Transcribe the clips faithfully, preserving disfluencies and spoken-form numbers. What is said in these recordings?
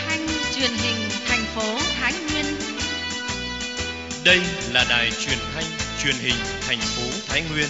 thanh truyền hình thành phố Thái Nguyên. Đây là đài truyền thanh truyền hình thành phố Thái Nguyên.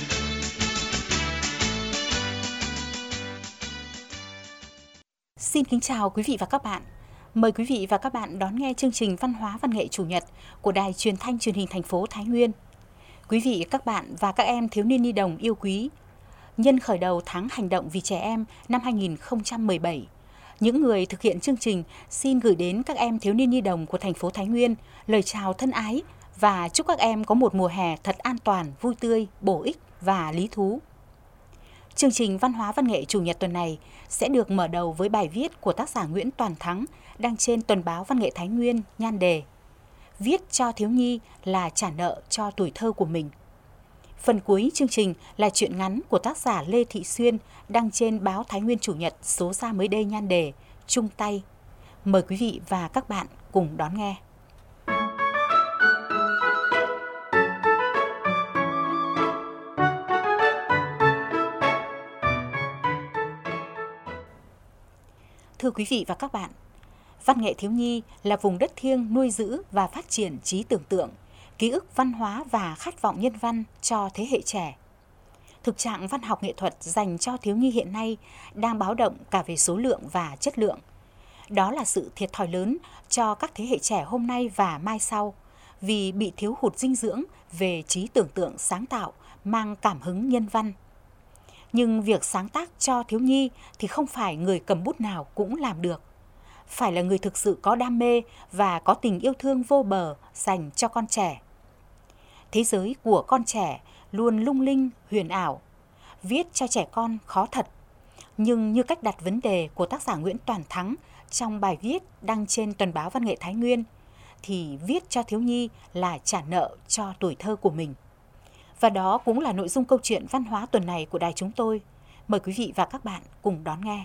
Xin kính chào quý vị và các bạn. Mời quý vị và các bạn đón nghe chương trình Văn hóa Văn nghệ Chủ nhật của đài truyền thanh truyền hình thành phố Thái Nguyên. Quý vị, các bạn và các em thiếu niên nhi đồng yêu quý, nhân khởi đầu tháng hành động vì trẻ em năm hai nghìn không trăm mười bảy, những người thực hiện chương trình xin gửi đến các em thiếu niên nhi đồng của thành phố Thái Nguyên lời chào thân ái và chúc các em có một mùa hè thật an toàn, vui tươi, bổ ích và lý thú. Chương trình Văn hóa Văn nghệ Chủ nhật tuần này sẽ được mở đầu với bài viết của tác giả Nguyễn Toàn Thắng đăng trên tuần báo Văn nghệ Thái Nguyên, nhan đề Viết cho thiếu nhi là trả nợ cho tuổi thơ của mình. Phần cuối chương trình là truyện ngắn của tác giả Lê Thị Xuyên đăng trên báo Thái Nguyên Chủ nhật số ra mới đây, nhan đề Chung tay. Mời quý vị và các bạn cùng đón nghe. Thưa quý vị và các bạn, văn nghệ thiếu nhi là vùng đất thiêng nuôi giữ và phát triển trí tưởng tượng, ký ức văn hóa và khát vọng nhân văn cho thế hệ trẻ. Thực trạng văn học nghệ thuật dành cho thiếu nhi hiện nay đang báo động cả về số lượng và chất lượng. Đó là sự thiệt thòi lớn cho các thế hệ trẻ hôm nay và mai sau, vì bị thiếu hụt dinh dưỡng về trí tưởng tượng sáng tạo, mang cảm hứng nhân văn. Nhưng việc sáng tác cho thiếu nhi thì không phải người cầm bút nào cũng làm được. Phải là người thực sự có đam mê và có tình yêu thương vô bờ dành cho con trẻ. Thế giới của con trẻ luôn lung linh, huyền ảo. Viết cho trẻ con khó thật. Nhưng như cách đặt vấn đề của tác giả Nguyễn Toàn Thắng trong bài viết đăng trên tuần báo Văn nghệ Thái Nguyên, thì viết cho thiếu nhi là trả nợ cho tuổi thơ của mình. Và đó cũng là nội dung câu chuyện văn hóa tuần này của đài chúng tôi. Mời quý vị và các bạn cùng đón nghe.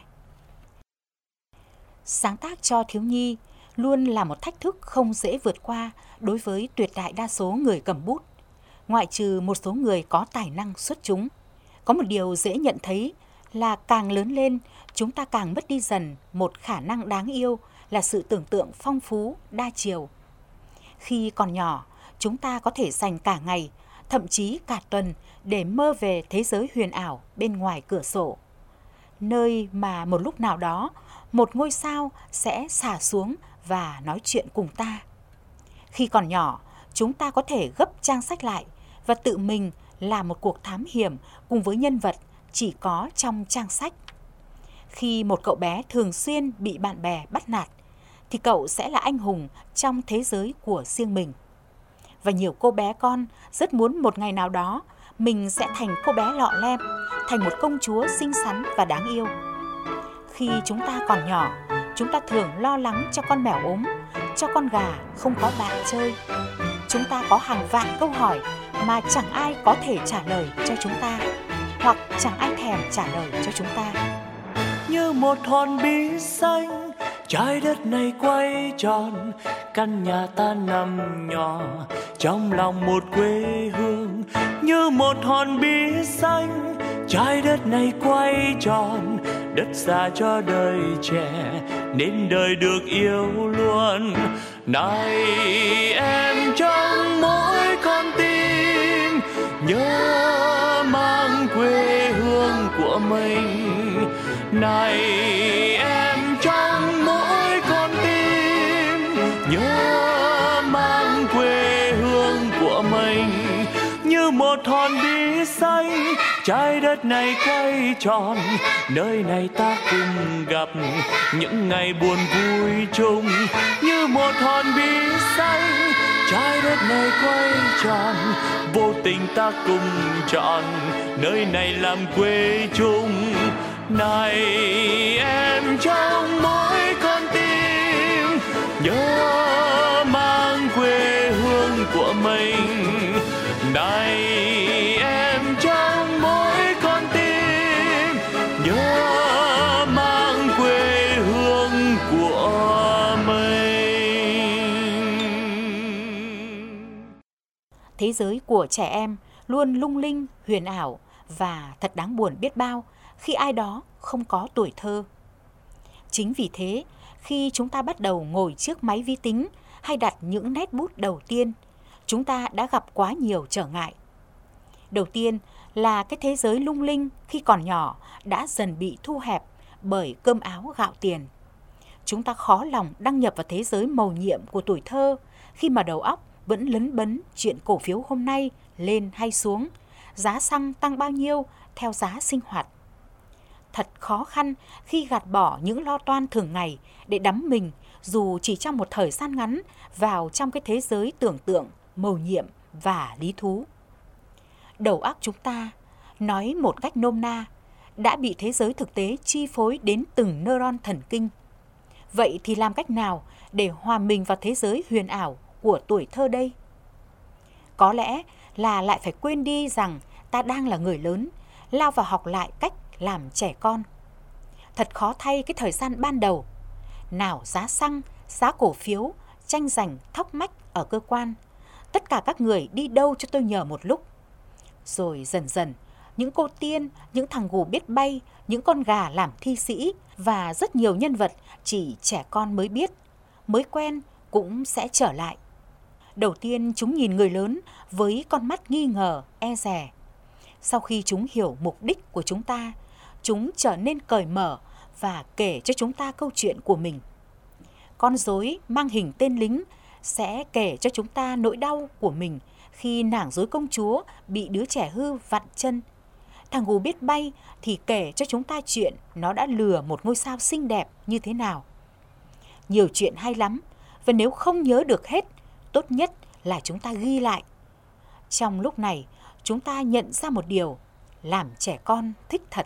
Sáng tác cho thiếu nhi luôn là một thách thức không dễ vượt qua đối với tuyệt đại đa số người cầm bút, ngoại trừ một số người có tài năng xuất chúng. Có một điều dễ nhận thấy là càng lớn lên, chúng ta càng mất đi dần một khả năng đáng yêu là sự tưởng tượng phong phú, đa chiều. Khi còn nhỏ, chúng ta có thể dành cả ngày, thậm chí cả tuần để mơ về thế giới huyền ảo bên ngoài cửa sổ, nơi mà một lúc nào đó một ngôi sao sẽ xả xuống và nói chuyện cùng ta. Khi còn nhỏ, chúng ta có thể gấp trang sách lại và tự mình làm một cuộc thám hiểm cùng với nhân vật chỉ có trong trang sách. Khi một cậu bé thường xuyên bị bạn bè bắt nạt, thì cậu sẽ là anh hùng trong thế giới của riêng mình. Và nhiều cô bé con rất muốn một ngày nào đó mình sẽ thành cô bé lọ lem, thành một công chúa xinh xắn và đáng yêu. Khi chúng ta còn nhỏ, chúng ta thường lo lắng cho con mèo ốm, cho con gà không có bạn chơi. Chúng ta có hàng vạn câu hỏi mà chẳng ai có thể trả lời cho chúng ta, hoặc chẳng ai thèm trả lời cho chúng ta. Như một hòn bí xanh, trái đất này quay tròn, căn nhà ta nằm nhỏ trong lòng một quê hương. Như một hòn bí xanh, trái đất này quay tròn, đất xa cho đời trẻ nên đời được yêu luôn. Này em trong mỗi con tim nhớ mang quê hương của mình. Này em trong mỗi con tim nhớ mang quê hương của mình. Như một hòn bí xanh, trái đất này quay tròn, nơi này ta cùng gặp những ngày buồn vui chung. Như một hòn bí xanh, trái đất này quay tròn, vô tình ta cùng chọn nơi này làm quê chung. Này em trong mỗi con tim nhớ mang quê hương của mình. Này em trong mỗi con tim nhớ mang quê hương của mình. Thế giới của trẻ em luôn lung linh, huyền ảo và thật đáng buồn biết bao khi ai đó không có tuổi thơ. Chính vì thế, Khi chúng ta bắt đầu ngồi trước máy vi tính hay đặt những nét bút đầu tiên, chúng ta đã gặp quá nhiều trở ngại. Đầu tiên là cái thế giới lung linh khi còn nhỏ đã dần bị thu hẹp bởi cơm áo gạo tiền. Chúng ta khó lòng đăng nhập vào thế giới mầu nhiệm của tuổi thơ khi mà đầu óc vẫn lấn bấn chuyện cổ phiếu hôm nay lên hay xuống, giá xăng tăng bao nhiêu theo giá sinh hoạt. Thật khó khăn khi gạt bỏ những lo toan thường ngày để đắm mình dù chỉ trong một thời gian ngắn vào trong cái thế giới tưởng tượng, mầu nhiệm và lý thú. Đầu óc chúng ta, nói một cách nôm na, đã bị thế giới thực tế chi phối đến từng neuron thần kinh. Vậy thì làm cách nào để hòa mình vào thế giới huyền ảo của tuổi thơ đây? Có lẽ là lại phải quên đi rằng ta đang là người lớn, lao vào học lại cách làm trẻ con. Thật khó thay cái thời gian ban đầu. Nào giá xăng, giá cổ phiếu, tranh giành thóc mách ở cơ quan. Tất cả các người đi đâu cho tôi nhờ một lúc. Rồi dần dần, những cô tiên, những thằng gù biết bay, những con gà làm thi sĩ và rất nhiều nhân vật chỉ trẻ con mới biết, mới quen cũng sẽ trở lại. Đầu tiên chúng nhìn người lớn với con mắt nghi ngờ, e dè. Sau khi chúng hiểu mục đích của chúng ta, chúng trở nên cởi mở và kể cho chúng ta câu chuyện của mình. Con rối mang hình tên lính sẽ kể cho chúng ta nỗi đau của mình khi nàng rối công chúa bị đứa trẻ hư vặn chân. Thằng gù biết bay thì kể cho chúng ta chuyện nó đã lừa một ngôi sao xinh đẹp như thế nào. Nhiều chuyện hay lắm, và nếu không nhớ được hết, tốt nhất là chúng ta ghi lại. Trong lúc này, chúng ta nhận ra một điều, làm trẻ con thích thật.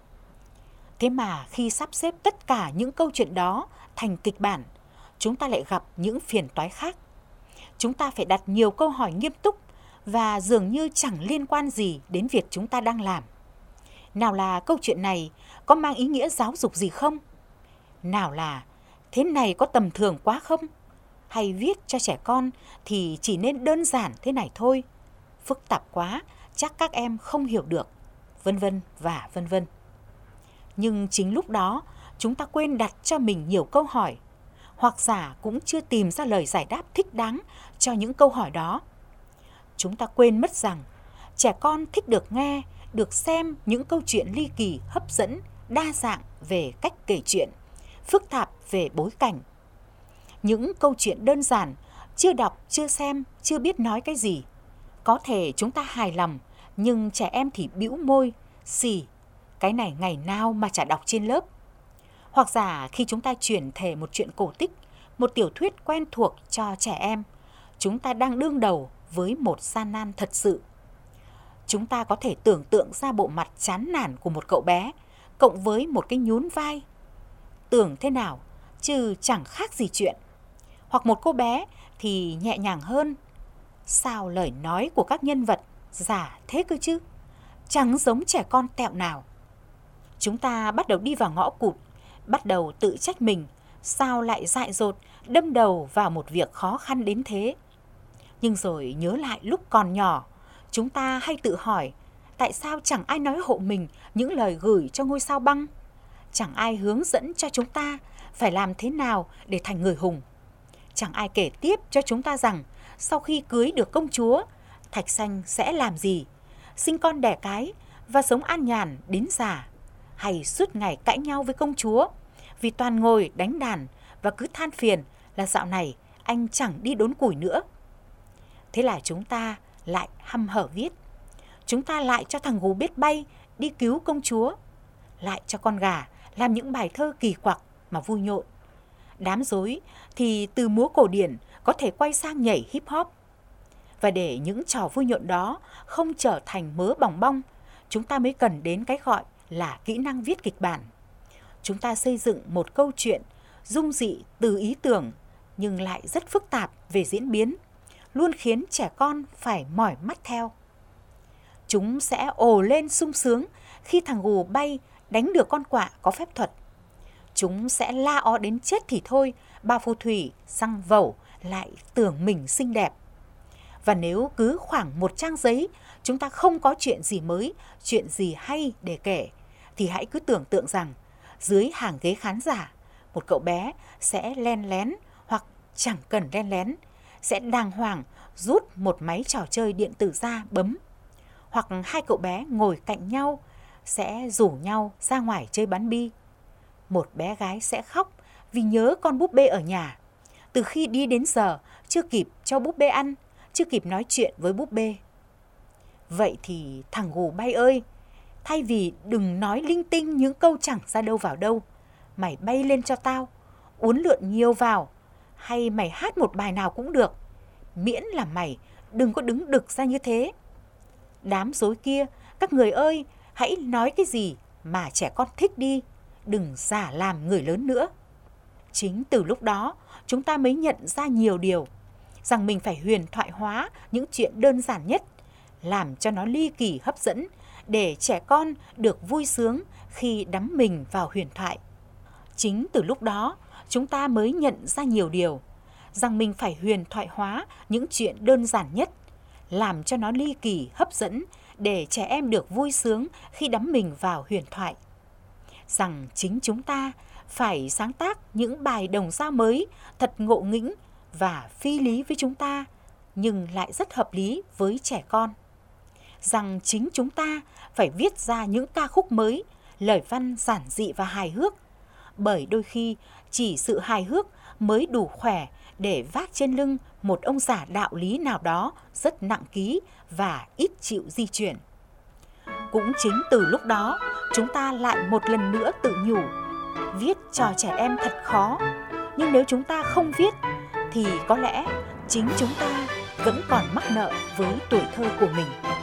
Thế mà khi sắp xếp tất cả những câu chuyện đó thành kịch bản, chúng ta lại gặp những phiền toái khác. Chúng ta phải đặt nhiều câu hỏi nghiêm túc và dường như chẳng liên quan gì đến việc chúng ta đang làm. Nào là câu chuyện này có mang ý nghĩa giáo dục gì không? Nào là thế này có tầm thường quá không? Hay viết cho trẻ con thì chỉ nên đơn giản thế này thôi. Phức tạp quá, chắc các em không hiểu được, vân vân và vân vân. Nhưng chính lúc đó, chúng ta quên đặt cho mình nhiều câu hỏi, hoặc giả cũng chưa tìm ra lời giải đáp thích đáng cho những câu hỏi đó. Chúng ta quên mất rằng trẻ con thích được nghe, được xem những câu chuyện ly kỳ, hấp dẫn, đa dạng về cách kể chuyện, phức tạp về bối cảnh. Những câu chuyện đơn giản, chưa đọc, chưa xem, chưa biết nói cái gì. Có thể chúng ta hài lòng, nhưng trẻ em thì bĩu môi, xì, cái này ngày nào mà chả đọc trên lớp. Hoặc giả khi chúng ta chuyển thể một chuyện cổ tích, một tiểu thuyết quen thuộc cho trẻ em, chúng ta đang đương đầu với một gian nan thật sự. Chúng ta có thể tưởng tượng ra bộ mặt chán nản của một cậu bé, cộng với một cái nhún vai. Tưởng thế nào, chứ chẳng khác gì chuyện. Hoặc một cô bé thì nhẹ nhàng hơn. Sao lời nói của các nhân vật giả thế cơ chứ? Chẳng giống trẻ con tẹo nào. Chúng ta bắt đầu đi vào ngõ cụt, bắt đầu tự trách mình, sao lại dại dột, đâm đầu vào một việc khó khăn đến thế. Nhưng rồi nhớ lại lúc còn nhỏ, chúng ta hay tự hỏi, tại sao chẳng ai nói hộ mình những lời gửi cho ngôi sao băng? Chẳng ai hướng dẫn cho chúng ta phải làm thế nào để thành người hùng. Chẳng ai kể tiếp cho chúng ta rằng sau khi cưới được công chúa, Thạch Sanh sẽ làm gì? Sinh con đẻ cái và sống an nhàn đến già, hay suốt ngày cãi nhau với công chúa vì toàn ngồi đánh đàn và cứ than phiền là dạo này anh chẳng đi đốn củi nữa. Thế là chúng ta lại hăm hở viết. Chúng ta lại cho thằng gù biết bay đi cứu công chúa, lại cho con gà làm những bài thơ kỳ quặc mà vui nhộn. Đám rối thì từ múa cổ điển có thể quay sang nhảy hip hop. Và để những trò vui nhộn đó không trở thành mớ bòng bong, chúng ta mới cần đến cái gọi là kỹ năng viết kịch bản. Chúng ta xây dựng một câu chuyện dung dị từ ý tưởng nhưng lại rất phức tạp về diễn biến, luôn khiến trẻ con phải mỏi mắt theo. Chúng sẽ ồ lên sung sướng khi thằng gù bay đánh được con quạ có phép thuật. Chúng sẽ la ó đến chết thì thôi, bà phù thủy xăng vẩu lại tưởng mình xinh đẹp. Và nếu cứ khoảng một trang giấy chúng ta không có chuyện gì mới, chuyện gì hay để kể, thì hãy cứ tưởng tượng rằng dưới hàng ghế khán giả một cậu bé sẽ len lén hoặc chẳng cần len lén, sẽ đàng hoàng rút một máy trò chơi điện tử ra bấm. Hoặc hai cậu bé ngồi cạnh nhau sẽ rủ nhau ra ngoài chơi bắn bi. Một bé gái sẽ khóc vì nhớ con búp bê ở nhà. Từ khi đi đến giờ chưa kịp cho búp bê ăn, chưa kịp nói chuyện với búp bê. Vậy thì thằng gù bay ơi, thay vì đừng nói linh tinh những câu chẳng ra đâu vào đâu, mày bay lên cho tao, uốn lượn nhiều vào, hay mày hát một bài nào cũng được, miễn là mày đừng có đứng đực ra như thế. Đám rối kia, các người ơi, hãy nói cái gì mà trẻ con thích đi, đừng giả làm người lớn nữa. Chính từ lúc đó, chúng ta mới nhận ra nhiều điều, rằng mình phải huyền thoại hóa những chuyện đơn giản nhất, làm cho nó ly kỳ hấp dẫn, để trẻ con được vui sướng khi đắm mình vào huyền thoại. Chính từ lúc đó, chúng ta mới nhận ra nhiều điều, rằng mình phải huyền thoại hóa những chuyện đơn giản nhất, làm cho nó ly kỳ hấp dẫn, để trẻ em được vui sướng khi đắm mình vào huyền thoại. Rằng chính chúng ta phải sáng tác những bài đồng dao mới thật ngộ nghĩnh và phi lý với chúng ta, nhưng lại rất hợp lý với trẻ con. Rằng chính chúng ta phải viết ra những ca khúc mới, lời văn giản dị và hài hước, bởi đôi khi chỉ sự hài hước mới đủ khỏe để vác trên lưng một ông già đạo lý nào đó rất nặng ký và ít chịu di chuyển. Cũng chính từ lúc đó, chúng ta lại một lần nữa tự nhủ, viết cho trẻ em thật khó, nhưng nếu chúng ta không viết thì có lẽ chính chúng ta vẫn còn mắc nợ với tuổi thơ của mình.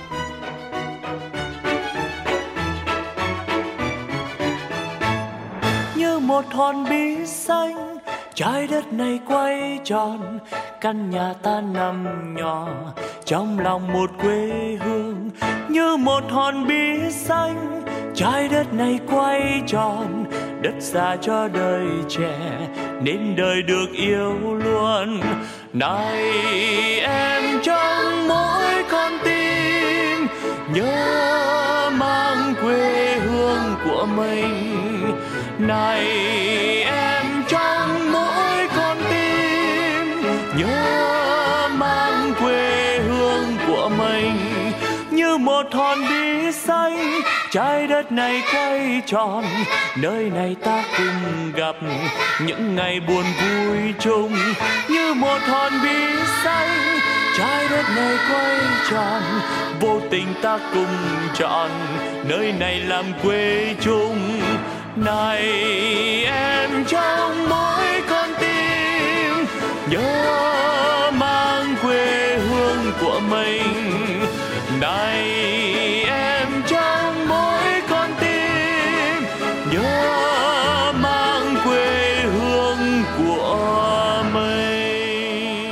Như một hòn bí xanh, trái đất này quay tròn, căn nhà ta nằm nhỏ trong lòng một quê hương. Như một hòn bí xanh, trái đất này quay tròn, đất xa cho đời trẻ nên đời được yêu luôn. Này em trong mỗi con tim nhớ mang quê hương của mình. Này em trong mỗi con tim nhớ mang quê hương của mình. Như một hòn bí xanh, trái đất này quay tròn, nơi này ta cùng gặp những ngày buồn vui chung. Như một hòn bí xanh, trái đất này quay tròn, vô tình ta cùng chọn nơi này làm quê chung. Này em trong mỗi con tim nhớ mang quê hương của mình. Này em trong mỗi con tim nhớ mang quê hương của mình.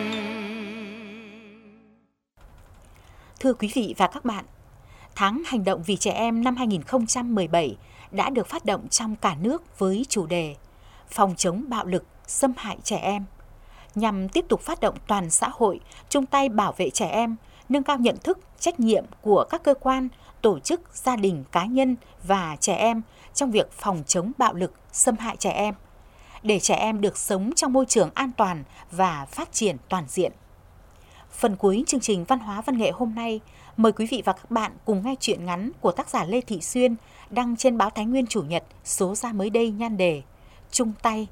Thưa quý vị và các bạn, Tháng Hành động vì trẻ em năm hai nghìn không trăm mười bảy đã được phát động trong cả nước với chủ đề phòng chống bạo lực, xâm hại trẻ em, nhằm tiếp tục phát động toàn xã hội chung tay bảo vệ trẻ em, nâng cao nhận thức, trách nhiệm của các cơ quan, tổ chức, gia đình, cá nhân và trẻ em trong việc phòng chống bạo lực, xâm hại trẻ em, để trẻ em được sống trong môi trường an toàn và phát triển toàn diện. Phần cuối chương trình Văn hóa Văn nghệ hôm nay, mời quý vị và các bạn cùng nghe truyện ngắn của tác giả Lê Thị Xuyên đăng trên báo Thái Nguyên Chủ nhật số ra mới đây nhan đề Chung tay.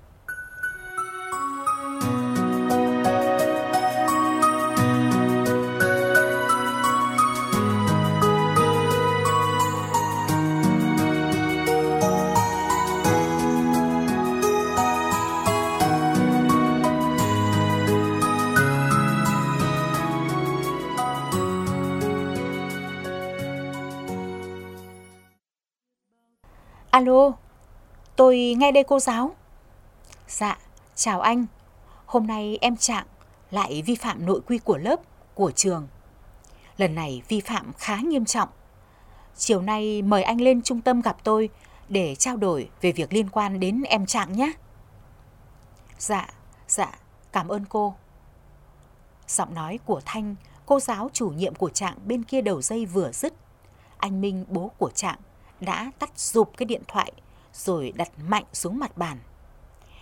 Alo, tôi nghe đây cô giáo. Dạ, chào anh. Hôm nay em Trạng lại vi phạm nội quy của lớp, của trường. Lần này vi phạm khá nghiêm trọng. Chiều nay mời anh lên trung tâm gặp tôi để trao đổi về việc liên quan đến em Trạng nhé. Dạ, dạ, cảm ơn cô. Giọng nói của Thanh, cô giáo chủ nhiệm của Trạng bên kia đầu dây vừa dứt, anh Minh, bố của Trạng, đã tắt rụp cái điện thoại rồi đặt mạnh xuống mặt bàn.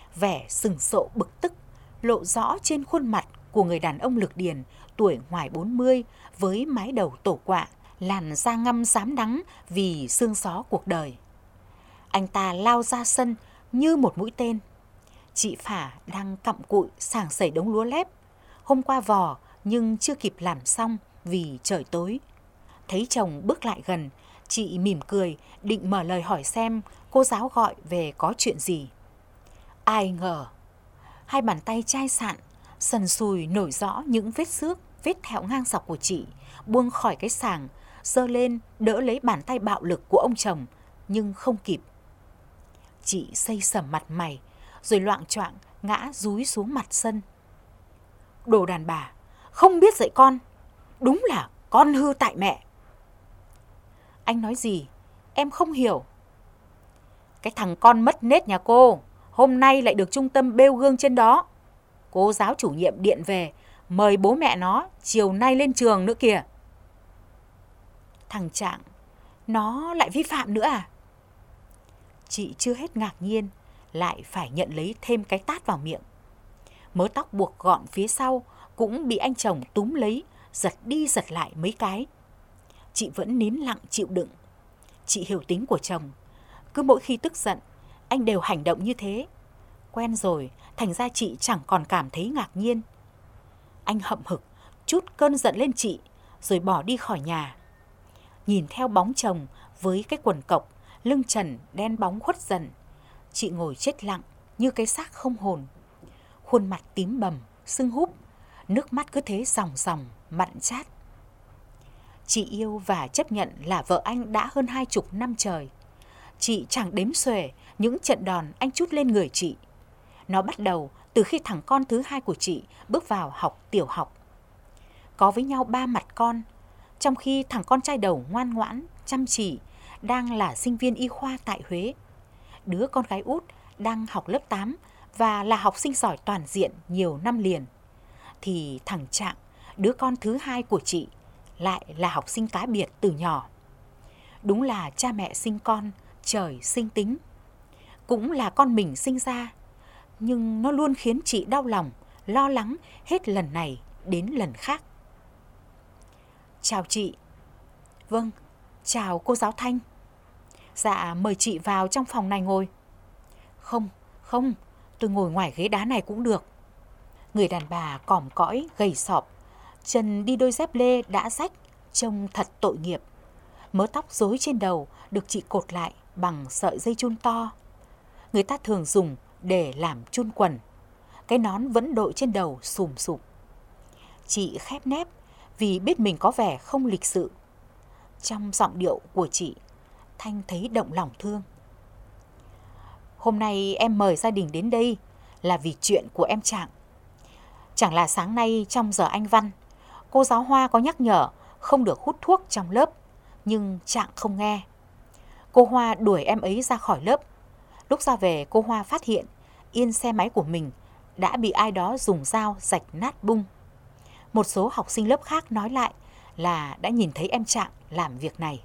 Vẻ sừng sộ bực tức lộ rõ trên khuôn mặt của người đàn ông lực điền tuổi ngoài bốn mươi với mái đầu tổ quạ, làn da ngăm xám nắng vì sương gió cuộc đời. Anh ta lao ra sân như một mũi tên. Chị Phả đang cặm cụi sảng sẩy đống lúa lép. Hôm qua vò nhưng chưa kịp làm xong vì trời tối. Thấy chồng bước lại gần, chị mỉm cười định mở lời hỏi xem cô giáo gọi về có chuyện gì. Ai ngờ, hai bàn tay chai sạn, sần sùi nổi rõ những vết xước, vết thẹo ngang dọc của chị, buông khỏi cái sàng, giơ lên đỡ lấy bàn tay bạo lực của ông chồng, nhưng không kịp. Chị xây sẩm mặt mày, rồi loạng choạng ngã dúi xuống mặt sân. Đồ đàn bà, không biết dạy con, đúng là con hư tại mẹ. Anh nói gì? Em không hiểu. Cái thằng con mất nết nhà cô, hôm nay lại được trung tâm bêu gương trên đó. Cô giáo chủ nhiệm điện về, mời bố mẹ nó chiều nay lên trường nữa kìa. Thằng Trạng, nó lại vi phạm nữa à? Chị chưa hết ngạc nhiên, lại phải nhận lấy thêm cái tát vào miệng. Mớ tóc buộc gọn phía sau cũng bị anh chồng túm lấy, giật đi giật lại mấy cái. Chị vẫn nín lặng chịu đựng. Chị hiểu tính của chồng. Cứ mỗi khi tức giận, anh đều hành động như thế. Quen rồi, thành ra chị chẳng còn cảm thấy ngạc nhiên. Anh hậm hực, trút cơn giận lên chị, rồi bỏ đi khỏi nhà. Nhìn theo bóng chồng với cái quần cộc, lưng trần đen bóng khuất dần, chị ngồi chết lặng như cái xác không hồn. Khuôn mặt tím bầm, sưng húp, nước mắt cứ thế ròng ròng, mặn chát. Chị yêu và chấp nhận là vợ anh đã hơn hai chục năm trời. Chị chẳng đếm xuể những trận đòn anh trút lên người chị. Nó bắt đầu từ khi thằng con thứ hai của chị bước vào học tiểu học. Có với nhau ba mặt con, trong khi thằng con trai đầu ngoan ngoãn, chăm chỉ, đang là sinh viên y khoa tại Huế. Đứa con gái út đang học lớp tám và là học sinh giỏi toàn diện nhiều năm liền. Thì thằng Trạng, đứa con thứ hai của chị, lại là học sinh cá biệt từ nhỏ. Đúng là cha mẹ sinh con, trời sinh tính. Cũng là con mình sinh ra, nhưng nó luôn khiến chị đau lòng, lo lắng hết lần này đến lần khác. Chào chị. Vâng, chào cô giáo Thanh. Dạ, mời chị vào trong phòng này ngồi. Không, không, tôi ngồi ngoài ghế đá này cũng được. Người đàn bà còm cõi, gầy sọp, chân đi đôi dép lê đã rách, trông thật tội nghiệp. Mớ tóc rối trên đầu được chị cột lại bằng sợi dây chun to. Người ta thường dùng để làm chun quần. Cái nón vẫn đội trên đầu xùm xụp. Chị khép nép vì biết mình có vẻ không lịch sự. Trong giọng điệu của chị, Thanh thấy động lòng thương. Hôm nay em mời gia đình đến đây là vì chuyện của em Trạng. Chẳng là sáng nay trong giờ Anh văn, cô giáo Hoa có nhắc nhở không được hút thuốc trong lớp, nhưng Trạng không nghe. Cô Hoa đuổi em ấy ra khỏi lớp. Lúc ra về, cô Hoa phát hiện yên xe máy của mình đã bị ai đó dùng dao rạch nát bung. Một số học sinh lớp khác nói lại là đã nhìn thấy em Trạng làm việc này.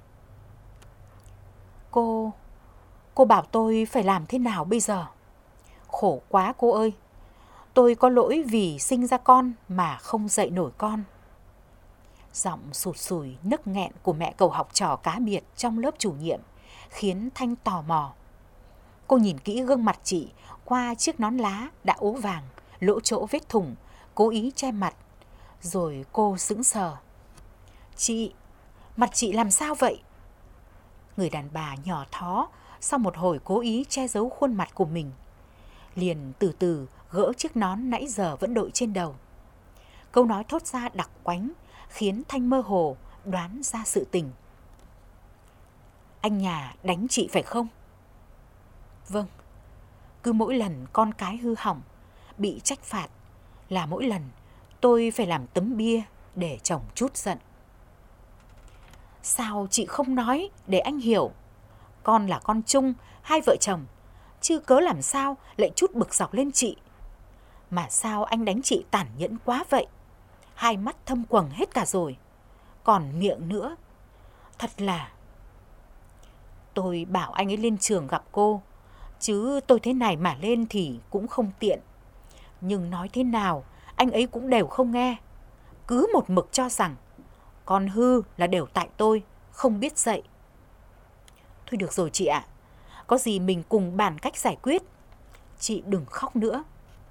Cô... cô bảo tôi phải làm thế nào bây giờ? Khổ quá cô ơi. Tôi có lỗi vì sinh ra con mà không dạy nổi con. Giọng sụt sùi nức nghẹn của mẹ cậu học trò cá biệt trong lớp chủ nhiệm khiến Thanh tò mò. Cô nhìn kỹ gương mặt chị qua chiếc nón lá đã ố vàng, lỗ chỗ vết thủng, cố ý che mặt. Rồi cô sững sờ. Chị, mặt chị làm sao vậy? Người đàn bà nhỏ thó sau một hồi cố ý che giấu khuôn mặt của mình, liền từ từ gỡ chiếc nón nãy giờ vẫn đội trên đầu. Câu nói thốt ra đặc quánh khiến Thanh mơ hồ đoán ra sự tình. Anh nhà đánh chị phải không? Vâng. Cứ mỗi lần con cái hư hỏng, bị trách phạt là mỗi lần tôi phải làm tấm bia để chồng trút giận. Sao chị không nói để anh hiểu? Con là con chung, hai vợ chồng, chứ cớ làm sao lại trút bực dọc lên chị. Mà sao anh đánh chị tàn nhẫn quá vậy? Hai mắt thâm quầng hết cả rồi. Còn miệng nữa. Thật là... Tôi bảo anh ấy lên trường gặp cô. chứ tôi thế này mà lên thì cũng không tiện. Nhưng nói thế nào, anh ấy cũng đều không nghe. Cứ một mực cho rằng con hư là đều tại tôi, không biết dạy. Thôi được rồi chị ạ, có gì mình cùng bàn cách giải quyết. Chị đừng khóc nữa.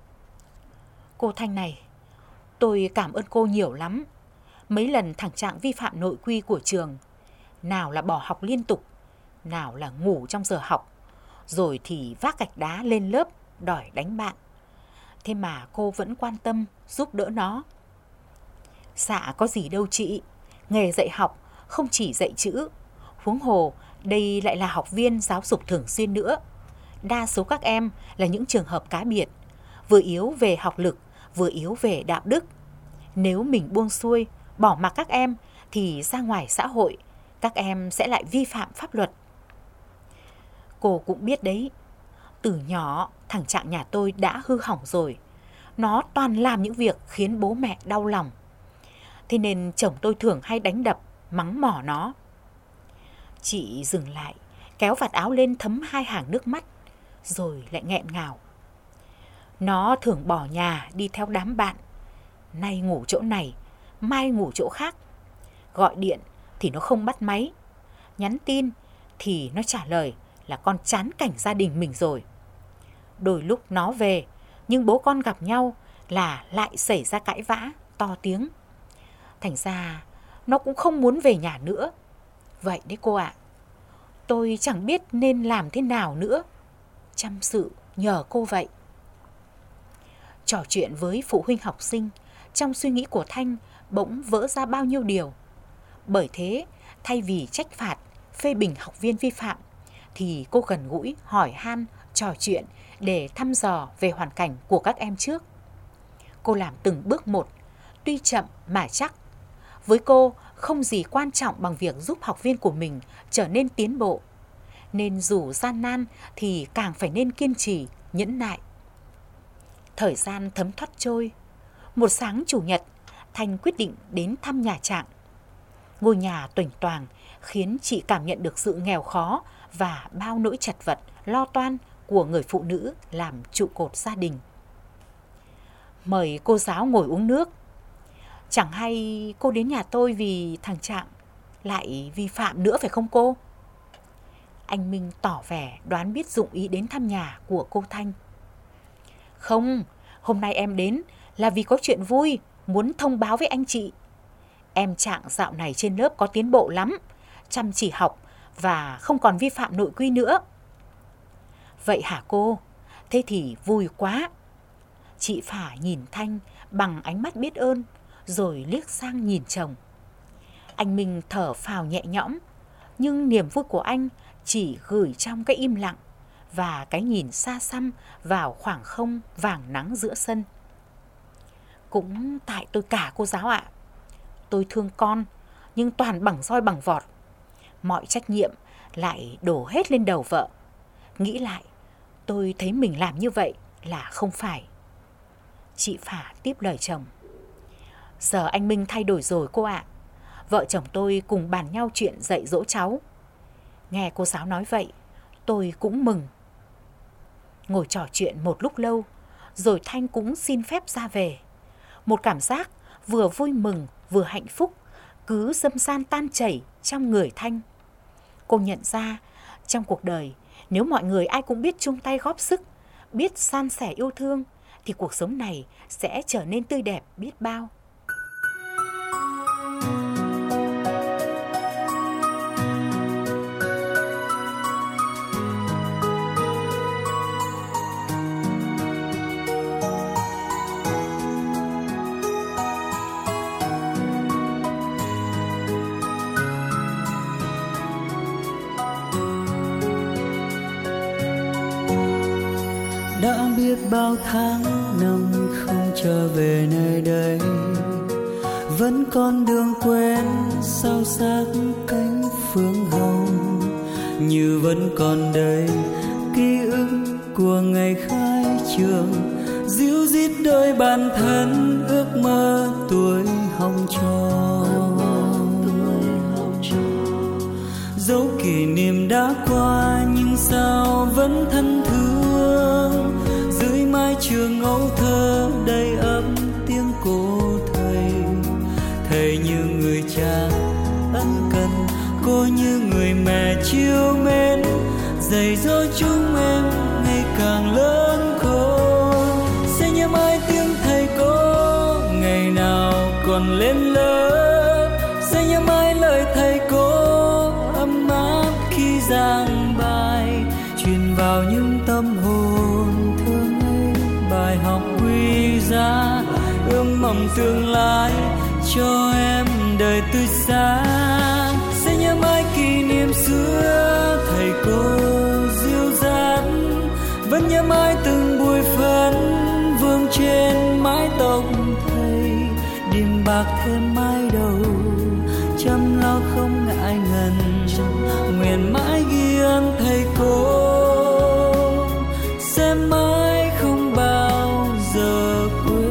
Cô Thanh này, tôi cảm ơn cô nhiều lắm. Mấy lần thằng Trạng vi phạm nội quy của trường, nào là bỏ học liên tục, nào là ngủ trong giờ học, rồi thì vác gạch đá lên lớp đòi đánh bạn. Thế mà cô vẫn quan tâm giúp đỡ nó. Dạ có gì đâu chị, nghề dạy học không chỉ dạy chữ, huống hồ đây lại là học viên giáo dục thường xuyên nữa. Đa số các em là những trường hợp cá biệt, vừa yếu về học lực, vừa yếu về đạo đức. Nếu mình buông xuôi, bỏ mặc các em thì ra ngoài xã hội, các em sẽ lại vi phạm pháp luật. Cô cũng biết đấy, từ nhỏ thằng Trạng nhà tôi đã hư hỏng rồi. Nó toàn làm những việc khiến bố mẹ đau lòng. Thế nên chồng tôi thường hay đánh đập, mắng mỏ nó. Chị dừng lại, kéo vạt áo lên thấm hai hàng nước mắt, rồi lại nghẹn ngào. Nó thường bỏ nhà đi theo đám bạn, nay ngủ chỗ này, mai ngủ chỗ khác. Gọi điện thì nó không bắt máy, nhắn tin thì nó trả lời là con chán cảnh gia đình mình rồi. Đôi lúc nó về, nhưng bố con gặp nhau là lại xảy ra cãi vã, to tiếng. Thành ra nó cũng không muốn về nhà nữa. Vậy đấy cô ạ, tôi chẳng biết nên làm thế nào nữa. Chăm sự nhờ cô vậy. Trò chuyện với phụ huynh học sinh, trong suy nghĩ của Thanh bỗng vỡ ra bao nhiêu điều. Bởi thế, thay vì trách phạt, phê bình học viên vi phạm, thì cô gần gũi, hỏi han, trò chuyện để thăm dò về hoàn cảnh của các em trước. Cô làm từng bước một, tuy chậm mà chắc. Với cô, không gì quan trọng bằng việc giúp học viên của mình trở nên tiến bộ. Nên dù gian nan thì càng phải nên kiên trì, nhẫn nại. Thời gian thấm thoát trôi. Một sáng chủ nhật, Thanh quyết định đến thăm nhà Trạng. Ngôi nhà toành toàng khiến chị cảm nhận được sự nghèo khó và bao nỗi chật vật, lo toan của người phụ nữ làm trụ cột gia đình. Mời cô giáo ngồi uống nước. Chẳng hay cô đến nhà tôi vì thằng Trạng lại vi phạm nữa phải không cô? Anh Minh tỏ vẻ đoán biết dụng ý đến thăm nhà của cô Thanh. Không, hôm nay em đến là vì có chuyện vui, muốn thông báo với anh chị. Em Trạng dạo này trên lớp có tiến bộ lắm, chăm chỉ học và không còn vi phạm nội quy nữa. Vậy hả cô? Thế thì vui quá. Chị Phả nhìn Thanh bằng ánh mắt biết ơn, rồi liếc sang nhìn chồng. Anh Minh thở phào nhẹ nhõm, nhưng niềm vui của anh chỉ gửi trong cái im lặng và cái nhìn xa xăm vào khoảng không vàng nắng giữa sân. Cũng tại tôi cả cô giáo ạ. Tôi thương con, nhưng toàn bằng roi bằng vọt. Mọi trách nhiệm lại đổ hết lên đầu vợ. Nghĩ lại, tôi thấy mình làm như vậy là không phải. Chị Phả tiếp lời chồng. Giờ anh Minh thay đổi rồi cô ạ. Vợ chồng tôi cùng bàn nhau chuyện dạy dỗ cháu. Nghe cô giáo nói vậy, tôi cũng mừng. Ngồi trò chuyện một lúc lâu, rồi Thanh cũng xin phép ra về. Một cảm giác vừa vui mừng vừa hạnh phúc cứ dâm san tan chảy trong người Thanh. Cô nhận ra trong cuộc đời, nếu mọi người ai cũng biết chung tay góp sức, biết san sẻ yêu thương, thì cuộc sống này sẽ trở nên tươi đẹp biết bao. Đã biết bao tháng năm không trở về nơi đây, vẫn còn đường quen sao xác cánh phương hồng. Như vẫn còn đây ký ức của ngày khai trường, díu dít đôi bàn thân ước mơ tuổi hồng tròn. Dẫu kỷ niệm đã qua nhưng sao vẫn thân thương, ngẫu thơ đầy ấm tiếng cô thầy. Thầy như người cha ân cần, cô như người mẹ chiều mến, dạy dỗ chúng em ngày càng lớn khôn. Sẽ nhớ mãi tiếng thầy cô ngày nào còn lên lớp, sẽ nhớ mãi lời thầy cô ấm áp khi giảng bài, truyền vào những tâm hồn thơ ngây bài học quý giá, ươm mầm tương lai cho em đời tươi sáng. Sẽ nhớ mãi kỷ niệm xưa thầy cô dịu dắt, vẫn nhớ mãi từng bụi phấn vương trên mái tóc thầy, điểm bạc thêm mái đầu, chăm lo không ngại ngần, nguyện mãi ghi ơn thầy cô, sẽ mãi không bao giờ quên.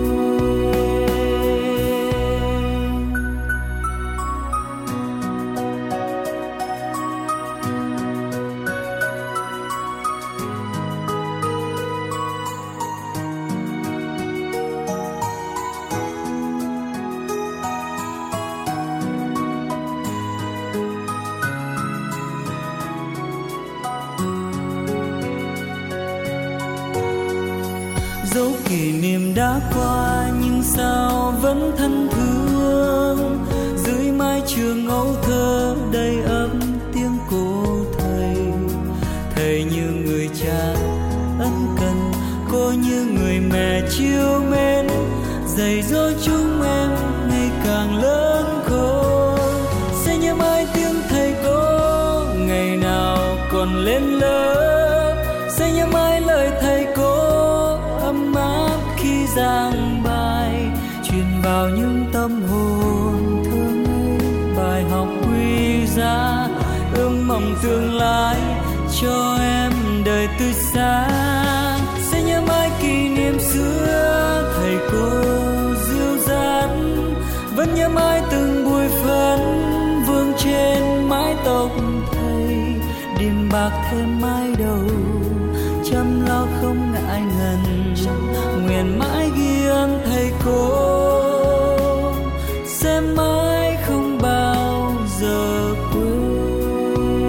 Dẫu kỷ niệm đã qua nhưng sao vẫn thân thương, dưới mái trường ngẫu thơ đầy ấm tiếng cô thầy. Thầy như người cha ân cần, cô như người mẹ chiều mến, dạy dỗ chúng em ngày càng lớn khôn. Sẽ nhớ mãi tiếng thầy cô ngày nào còn lên lớp, sẽ nhớ mãi lời thầy cô ấm áp khi giảng bài, truyền vào những tâm hồn thơ ngây bài học quý giá, ươm mầm tương lai cho em đời tươi sáng. Sẽ nhớ mãi kỷ niệm xưa thầy cô dịu dắt, vẫn nhớ mãi từng bụi phấn vương trên mái tóc thầy, điểm bạc thêm mái đầu, chăm lo không ngại ngần, nguyện mãi ghi ơn thầy cô, sẽ mãi không bao giờ quên.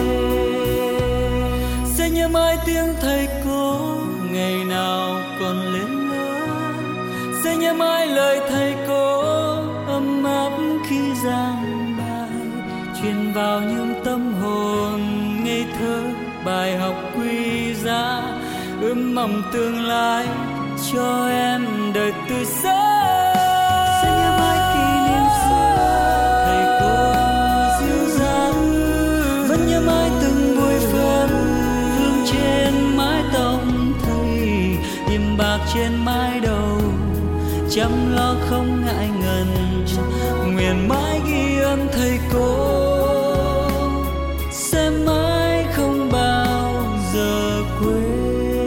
Sẽ nhớ mãi tiếng thầy cô ngày nào còn lên lớp, sẽ nhớ mãi lời thầy cô ấm áp khi giảng bài, truyền vào những tâm hồn ngây thơ bài học quý giá, ươm mầm tương lai cho em đời tươi sáng. Sẽ nhớ mãi kỷ niệm xưa thầy cô dịu dắt, vẫn nhớ mãi từng bụi phấn vương trên mái tóc thầy, điểm bạc trên mái đầu, chăm lo không ngại ngần, nguyện mãi ghi ơn thầy cô, sẽ mãi không bao giờ quên.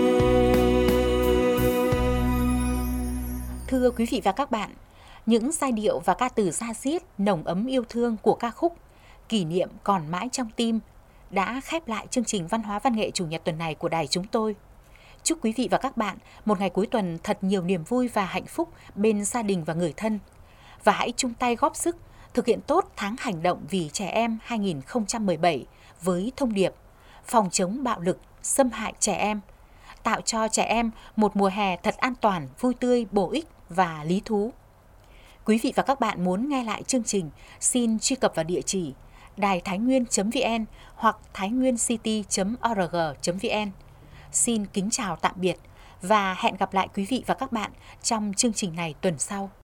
Thưa quý vị và các bạn, những giai điệu và ca từ da diết nồng ấm yêu thương của ca khúc Kỷ niệm còn mãi trong tim đã khép lại chương trình Văn hóa Văn nghệ Chủ nhật tuần này của đài chúng tôi. Chúc quý vị và các bạn một ngày cuối tuần thật nhiều niềm vui và hạnh phúc bên gia đình và người thân. Và hãy chung tay góp sức thực hiện tốt tháng hành động vì trẻ em hai nghìn không trăm mười bảy với thông điệp phòng chống bạo lực, xâm hại trẻ em, tạo cho trẻ em một mùa hè thật an toàn, vui tươi, bổ ích và lý thú. Quý vị và các bạn muốn nghe lại chương trình, xin truy cập vào địa chỉ đài thái nguyên chấm vn hoặc thái nguyên city chấm org chấm vn. Xin kính chào tạm biệt và hẹn gặp lại quý vị và các bạn trong chương trình này tuần sau.